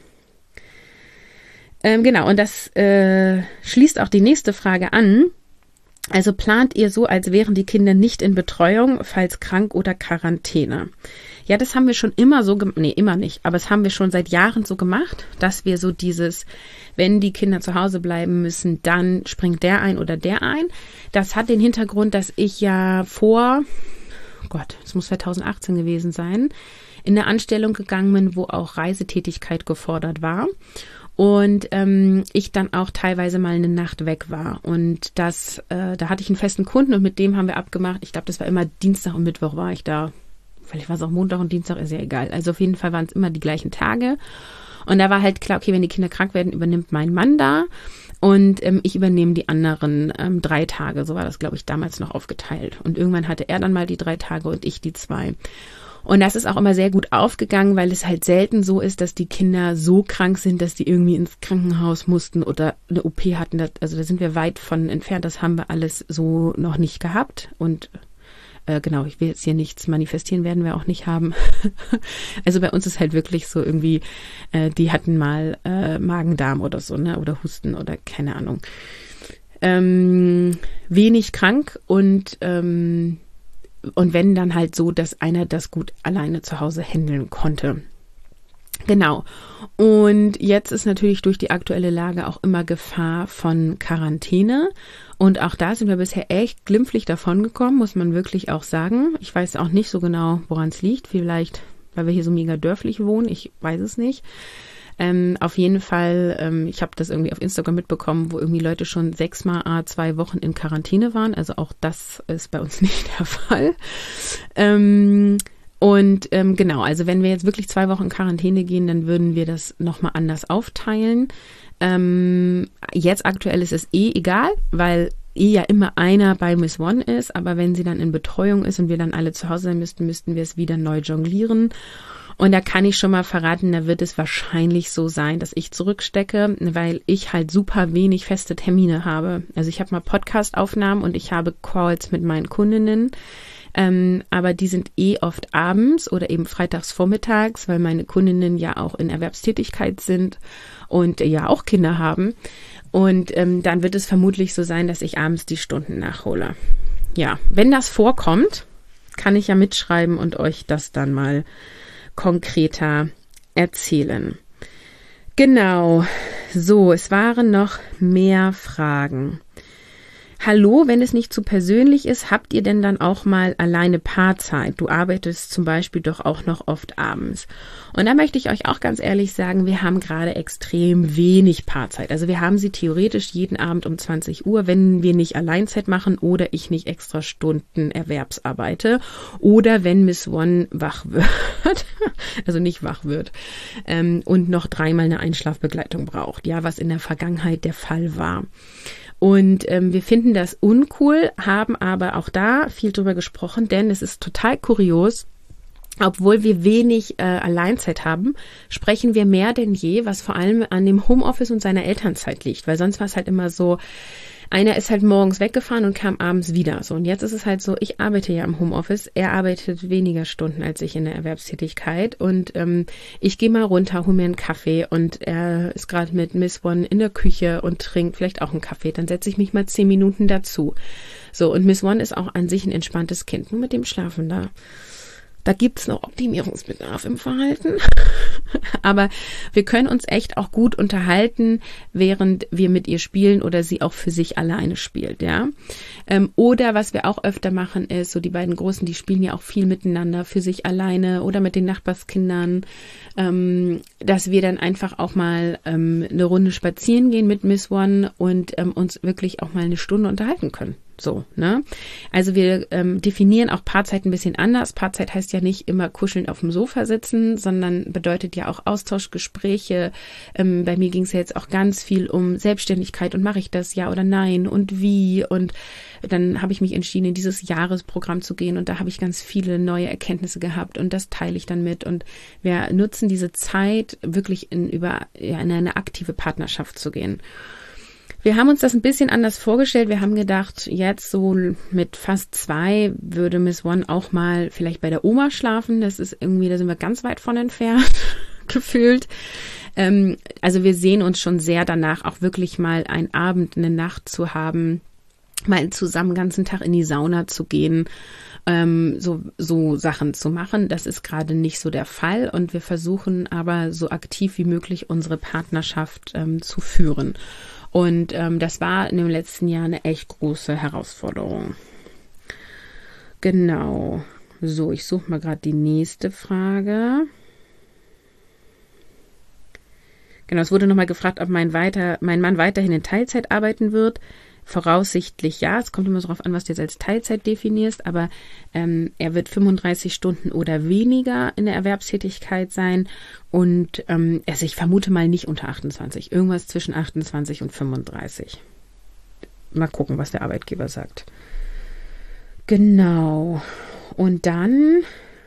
Ähm, genau, und das äh, schließt auch die nächste Frage an. Also plant ihr so, als wären die Kinder nicht in Betreuung, falls krank oder Quarantäne? Ja, das haben wir schon immer so gemacht, nee, immer nicht, aber das haben wir schon seit Jahren so gemacht, dass wir so dieses, wenn die Kinder zu Hause bleiben müssen, dann springt der ein oder der ein. Das hat den Hintergrund, dass ich ja vor, oh Gott, es muss zweitausendachtzehn gewesen sein, in eine Anstellung gegangen bin, wo auch Reisetätigkeit gefordert war. Und ähm, ich dann auch teilweise mal eine Nacht weg war. Und das, äh, da hatte ich einen festen Kunden und mit dem haben wir abgemacht. Ich glaube, das war immer Dienstag und Mittwoch war ich da. Vielleicht war es auch Montag und Dienstag, ist ja egal. Also auf jeden Fall waren es immer die gleichen Tage. Und da war halt klar, okay, wenn die Kinder krank werden, übernimmt mein Mann da. Und ähm, ich übernehme die anderen ähm, drei Tage. So war das, glaube ich, damals noch aufgeteilt. Und irgendwann hatte er dann mal die drei Tage und ich die zwei. Und das ist auch immer sehr gut aufgegangen, weil es halt selten so ist, dass die Kinder so krank sind, dass die irgendwie ins Krankenhaus mussten oder eine O P hatten. Also da sind wir weit von entfernt. Das haben wir alles so noch nicht gehabt. Und äh, genau, ich will jetzt hier nichts manifestieren, werden wir auch nicht haben. Also bei uns ist halt wirklich so irgendwie, äh, die hatten mal äh, Magen-Darm oder so, ne, oder Husten oder keine Ahnung. Ähm, wenig krank und ähm, Und wenn dann halt so, dass einer das gut alleine zu Hause handeln konnte. Genau. Und jetzt ist natürlich durch die aktuelle Lage auch immer Gefahr von Quarantäne. Und auch da sind wir bisher echt glimpflich davon gekommen, muss man wirklich auch sagen. Ich weiß auch nicht so genau, woran es liegt. Vielleicht, weil wir hier so mega dörflich wohnen. Ich weiß es nicht. Ähm, auf jeden Fall, ähm, ich habe das irgendwie auf Instagram mitbekommen, wo irgendwie Leute schon sechsmal a zwei Wochen in Quarantäne waren. Also auch das ist bei uns nicht der Fall. Ähm, und ähm, genau, also wenn wir jetzt wirklich zwei Wochen in Quarantäne gehen, dann würden wir das nochmal anders aufteilen. Ähm, jetzt aktuell ist es eh egal, weil eh ja immer einer bei Miss One ist. Aber wenn sie dann in Betreuung ist und wir dann alle zu Hause sein müssten, müssten wir es wieder neu jonglieren. Und da kann ich schon mal verraten, da wird es wahrscheinlich so sein, dass ich zurückstecke, weil ich halt super wenig feste Termine habe. Also ich habe mal Podcast-Aufnahmen und ich habe Calls mit meinen Kundinnen, ähm, aber die sind eh oft abends oder eben freitags vormittags, weil meine Kundinnen ja auch in Erwerbstätigkeit sind und ja auch Kinder haben. Und ähm, dann wird es vermutlich so sein, dass ich abends die Stunden nachhole. Ja, wenn das vorkommt, kann ich ja mitschreiben und euch das dann mal konkreter erzählen. Genau, so, es waren noch mehr Fragen. Hallo, wenn es nicht zu persönlich ist, habt ihr denn dann auch mal alleine Paarzeit? Du arbeitest zum Beispiel doch auch noch oft abends. Und da möchte ich euch auch ganz ehrlich sagen, wir haben gerade extrem wenig Paarzeit. Also wir haben sie theoretisch jeden Abend um zwanzig Uhr, wenn wir nicht Alleinzeit machen oder ich nicht extra Stunden erwerbsarbeite oder wenn Miss One wach wird, also nicht wach wird ähm, und noch dreimal eine Einschlafbegleitung braucht, ja, was in der Vergangenheit der Fall war. Und ähm, wir finden das uncool, haben aber auch da viel drüber gesprochen, denn es ist total kurios. Obwohl wir wenig äh, Alleinzeit haben, sprechen wir mehr denn je, was vor allem an dem Homeoffice und seiner Elternzeit liegt. Weil sonst war es halt immer so, einer ist halt morgens weggefahren und kam abends wieder. So, und jetzt ist es halt so, ich arbeite ja im Homeoffice, er arbeitet weniger Stunden als ich in der Erwerbstätigkeit. Und ähm, ich gehe mal runter, hole mir einen Kaffee und er ist gerade mit Miss One in der Küche und trinkt vielleicht auch einen Kaffee. Dann setze ich mich mal zehn Minuten dazu. So, und Miss One ist auch an sich ein entspanntes Kind, nur mit dem Schlafen da. Da gibt's noch Optimierungsbedarf im Verhalten. Aber wir können uns echt auch gut unterhalten, während wir mit ihr spielen oder sie auch für sich alleine spielt, ja. Ähm, oder was wir auch öfter machen ist, so die beiden Großen, die spielen ja auch viel miteinander für sich alleine oder mit den Nachbarskindern, ähm, dass wir dann einfach auch mal ähm, eine Runde spazieren gehen mit Miss One und ähm, uns wirklich auch mal eine Stunde unterhalten können. So, ne? Also wir ähm, definieren auch Paarzeit ein bisschen anders. Paarzeit heißt ja nicht immer kuscheln auf dem Sofa sitzen, sondern bedeutet ja auch Austauschgespräche. Ähm, bei mir ging es ja jetzt auch ganz viel um Selbstständigkeit und mache ich das, ja oder nein und wie. Und dann habe ich mich entschieden, in dieses Jahresprogramm zu gehen und da habe ich ganz viele neue Erkenntnisse gehabt und das teile ich dann mit. Und wir nutzen diese Zeit wirklich in, über, ja, in eine aktive Partnerschaft zu gehen. Wir haben uns das ein bisschen anders vorgestellt. Wir haben gedacht, jetzt so mit fast zwei würde Miss One auch mal vielleicht bei der Oma schlafen. Das ist irgendwie, da sind wir ganz weit von entfernt gefühlt. Ähm, also wir sehen uns schon sehr danach, auch wirklich mal einen Abend, eine Nacht zu haben, mal zusammen den ganzen Tag in die Sauna zu gehen, ähm, so, so Sachen zu machen. Das ist gerade nicht so der Fall und wir versuchen aber so aktiv wie möglich unsere Partnerschaft ähm, zu führen. Und ähm, das war in dem letzten Jahr eine echt große Herausforderung. Genau. So, ich suche mal gerade die nächste Frage. Genau, es wurde nochmal gefragt, ob mein, weiter, mein Mann weiterhin in Teilzeit arbeiten wird. Voraussichtlich ja, es kommt immer so darauf an, was du jetzt als Teilzeit definierst, aber ähm, er wird fünfunddreißig Stunden oder weniger in der Erwerbstätigkeit sein und ähm, also ich vermute mal nicht unter achtundzwanzig, irgendwas zwischen achtundzwanzig und fünfunddreißig. Mal gucken, was der Arbeitgeber sagt. Genau. Und dann,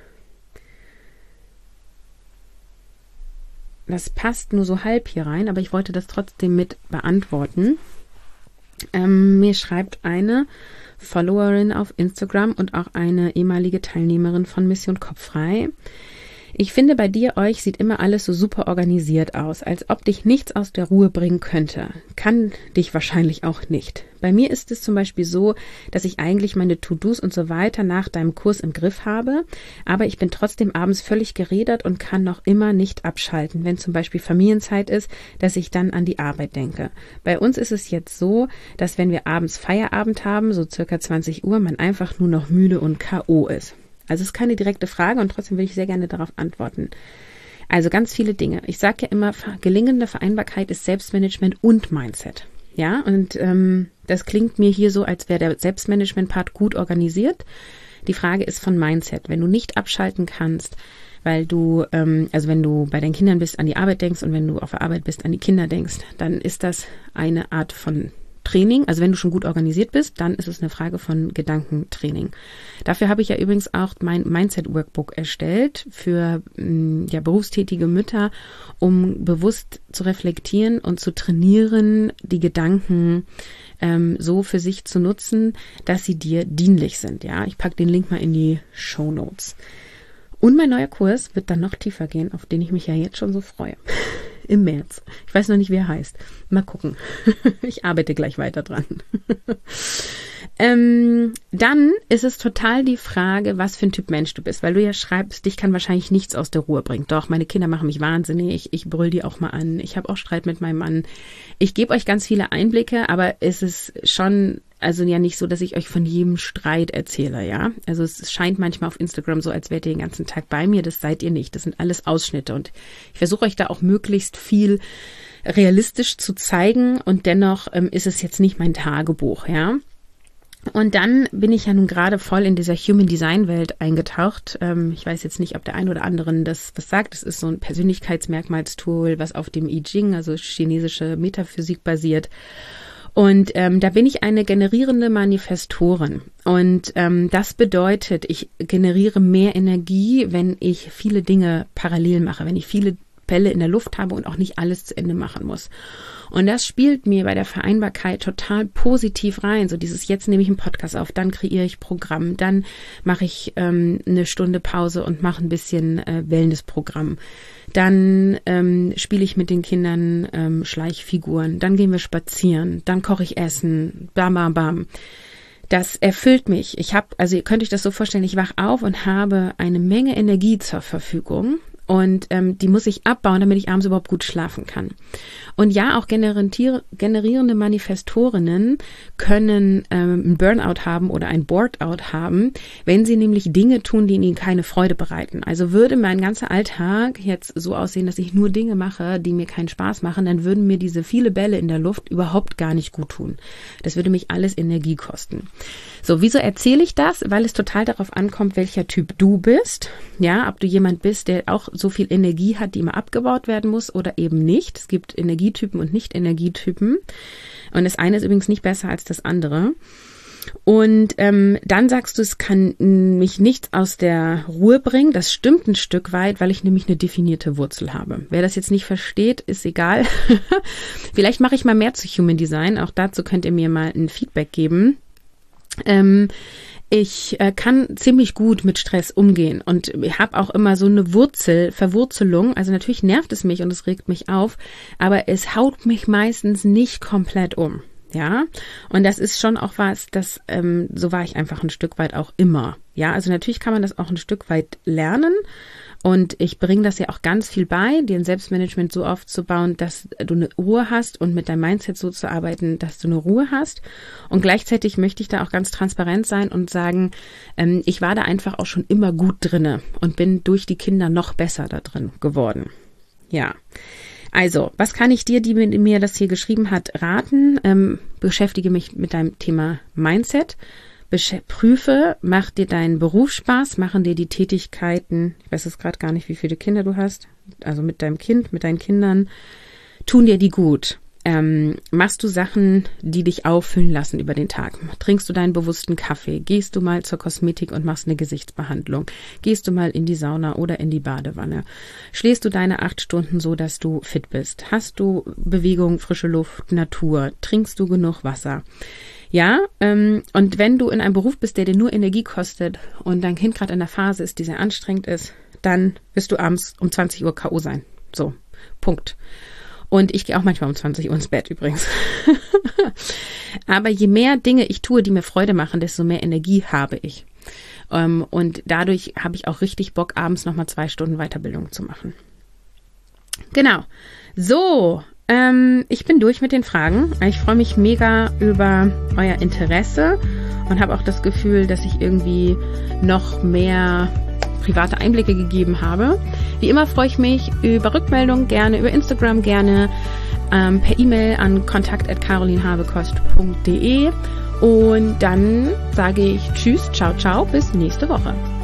das passt nur so halb hier rein, aber ich wollte das trotzdem mit beantworten. Ähm, mir schreibt eine Followerin auf Instagram und auch eine ehemalige Teilnehmerin von Mission Kopffrei. Ich finde, bei dir, euch sieht immer alles so super organisiert aus, als ob dich nichts aus der Ruhe bringen könnte. Kann dich wahrscheinlich auch nicht. Bei mir ist es zum Beispiel so, dass ich eigentlich meine To-Dos und so weiter nach deinem Kurs im Griff habe, aber ich bin trotzdem abends völlig gerädert und kann noch immer nicht abschalten, wenn zum Beispiel Familienzeit ist, dass ich dann an die Arbeit denke. Bei uns ist es jetzt so, dass wenn wir abends Feierabend haben, so circa zwanzig Uhr, man einfach nur noch müde und K O ist. Also es ist keine direkte Frage und trotzdem will ich sehr gerne darauf antworten. Also ganz viele Dinge. Ich sage ja immer, gelingende Vereinbarkeit ist Selbstmanagement und Mindset. Ja, und ähm, das klingt mir hier so, als wäre der Selbstmanagement-Part gut organisiert. Die Frage ist von Mindset. Wenn du nicht abschalten kannst, weil du, ähm, also wenn du bei deinen Kindern bist, an die Arbeit denkst und wenn du auf der Arbeit bist, an die Kinder denkst, dann ist das eine Art von Training. Also wenn du schon gut organisiert bist, dann ist es eine Frage von Gedankentraining. Dafür habe ich ja übrigens auch mein Mindset-Workbook erstellt für ja, berufstätige Mütter, um bewusst zu reflektieren und zu trainieren, die Gedanken ähm, so für sich zu nutzen, dass sie dir dienlich sind. Ja, ich packe den Link mal in die Shownotes. Und mein neuer Kurs wird dann noch tiefer gehen, auf den ich mich ja jetzt schon so freue. Im März. Ich weiß noch nicht, wie er heißt. Mal gucken. Ich arbeite gleich weiter dran. ähm, dann ist es total die Frage, was für ein Typ Mensch du bist, weil du ja schreibst, dich kann wahrscheinlich nichts aus der Ruhe bringen. Doch, meine Kinder machen mich wahnsinnig. Ich brüll die auch mal an. Ich habe auch Streit mit meinem Mann. Ich gebe euch ganz viele Einblicke, aber es ist schon, also ja nicht so, dass ich euch von jedem Streit erzähle, ja. Also es scheint manchmal auf Instagram so, als wärt ihr den ganzen Tag bei mir. Das seid ihr nicht. Das sind alles Ausschnitte und ich versuche euch da auch möglichst viel realistisch zu zeigen und dennoch ähm, ist es jetzt nicht mein Tagebuch, ja. Und dann bin ich ja nun gerade voll in dieser Human Design Welt eingetaucht. Ähm, ich weiß jetzt nicht, ob der ein oder anderen das was sagt. Das ist so ein Persönlichkeitsmerkmalstool, was auf dem I Ching, also chinesische Metaphysik basiert. Und ähm, da bin ich eine generierende Manifestorin. Und ähm, das bedeutet, ich generiere mehr Energie, wenn ich viele Dinge parallel mache, wenn ich viele Bälle in der Luft habe und auch nicht alles zu Ende machen muss. Und das spielt mir bei der Vereinbarkeit total positiv rein. So dieses, jetzt nehme ich einen Podcast auf, dann kreiere ich Programm, dann mache ich ähm, eine Stunde Pause und mache ein bisschen äh, Wellnessprogramm. Dann ähm, spiele ich mit den Kindern ähm, Schleichfiguren, dann gehen wir spazieren, dann koche ich Essen, bam, bam, bam. Das erfüllt mich. Ich habe, also ihr könnt euch das so vorstellen, ich wach auf und habe eine Menge Energie zur Verfügung. Und ähm, die muss ich abbauen, damit ich abends überhaupt gut schlafen kann. Und ja, auch generierende Manifestorinnen können ähm, einen Burnout haben oder ein Boardout haben, wenn sie nämlich Dinge tun, die ihnen keine Freude bereiten. Also würde mein ganzer Alltag jetzt so aussehen, dass ich nur Dinge mache, die mir keinen Spaß machen, dann würden mir diese viele Bälle in der Luft überhaupt gar nicht gut tun. Das würde mich alles Energie kosten. So, wieso erzähle ich das? Weil es total darauf ankommt, welcher Typ du bist. Ja, ob du jemand bist, der auch so viel Energie hat, die immer abgebaut werden muss oder eben nicht. Es gibt Energietypen und Nicht-Energietypen. Und das eine ist übrigens nicht besser als das andere. Und ähm, dann sagst du, es kann mich nichts aus der Ruhe bringen. Das stimmt ein Stück weit, weil ich nämlich eine definierte Wurzel habe. Wer das jetzt nicht versteht, ist egal. Vielleicht mache ich mal mehr zu Human Design. Auch dazu könnt ihr mir mal ein Feedback geben. Ähm, Ich äh, kann ziemlich gut mit Stress umgehen und ich habe auch immer so eine Wurzel, Verwurzelung. Also natürlich nervt es mich und es regt mich auf, aber es haut mich meistens nicht komplett um. Ja, und das ist schon auch was, das, ähm, so war ich einfach ein Stück weit auch immer. Ja, also natürlich kann man das auch ein Stück weit lernen. Und ich bringe das ja auch ganz viel bei, dir ein Selbstmanagement so aufzubauen, dass du eine Ruhe hast und mit deinem Mindset so zu arbeiten, dass du eine Ruhe hast. Und gleichzeitig möchte ich da auch ganz transparent sein und sagen, ähm, ich war da einfach auch schon immer gut drinne und bin durch die Kinder noch besser da drin geworden. Ja. Also, was kann ich dir, die mir das hier geschrieben hat, raten? Ähm, beschäftige mich mit deinem Thema Mindset. Prüfe, macht dir deinen Beruf Spaß, machen dir die Tätigkeiten, ich weiß jetzt gerade gar nicht, wie viele Kinder du hast, also mit deinem Kind, mit deinen Kindern, tun dir die gut. Ähm, machst du Sachen, die dich auffüllen lassen über den Tag? Trinkst du deinen bewussten Kaffee? Gehst du mal zur Kosmetik und machst eine Gesichtsbehandlung? Gehst du mal in die Sauna oder in die Badewanne? Schläfst du deine acht Stunden so, dass du fit bist? Hast du Bewegung, frische Luft, Natur? Trinkst du genug Wasser? Ja, ähm, und wenn du in einem Beruf bist, der dir nur Energie kostet und dein Kind gerade in der Phase ist, die sehr anstrengend ist, dann wirst du abends um zwanzig Uhr K O sein. So, Punkt. Und ich gehe auch manchmal um zwanzig Uhr ins Bett übrigens. Aber je mehr Dinge ich tue, die mir Freude machen, desto mehr Energie habe ich. Ähm, und dadurch habe ich auch richtig Bock, abends nochmal zwei Stunden Weiterbildung zu machen. Genau. So, Ähm, ich bin durch mit den Fragen. Ich freue mich mega über euer Interesse und habe auch das Gefühl, dass ich irgendwie noch mehr private Einblicke gegeben habe. Wie immer freue ich mich über Rückmeldungen, gerne über Instagram, gerne ähm, per E-Mail an kontakt at carolinhabekost punkt de und dann sage ich Tschüss, ciao, ciao, bis nächste Woche.